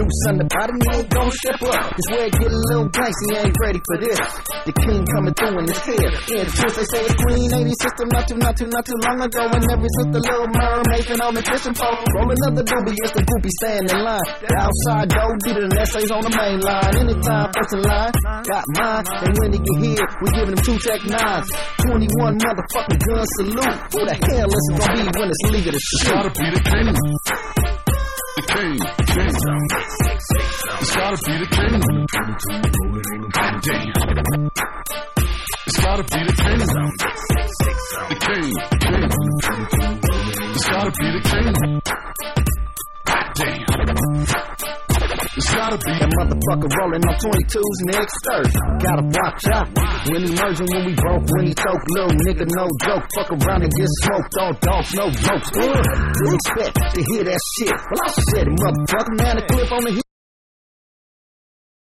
noose on the body, he ain't gon' step up. This way it get a little dicey, ain't ready for this. The king coming through in his head. Yeah, the truth they say it's clean, 80 system, not too long ago. And every sister little mermaid and on the fishing pole. Roll another doobie, it's the groupie standing in line. The outside door, deeper than essays on the main line. Anytime, first in line, got mine. And when they get here, we giving them 2 Tech 9s. 21 motherfucking gun salute. Who the hell is it gonna be when it's legal to shoot? It's gotta be the king. The king. It's gotta be the king. It's gotta be the king. The king. It's gotta be the king. It's gotta be that motherfucker rolling on 22s next Thursday. Gotta watch out when he merging, when we broke, when he choke. Little nigga, no joke. Fuck around and get smoked. All dogs, no jokes. Didn't expect to hear that shit. Well, I said it, motherfucker. Man, the clip on the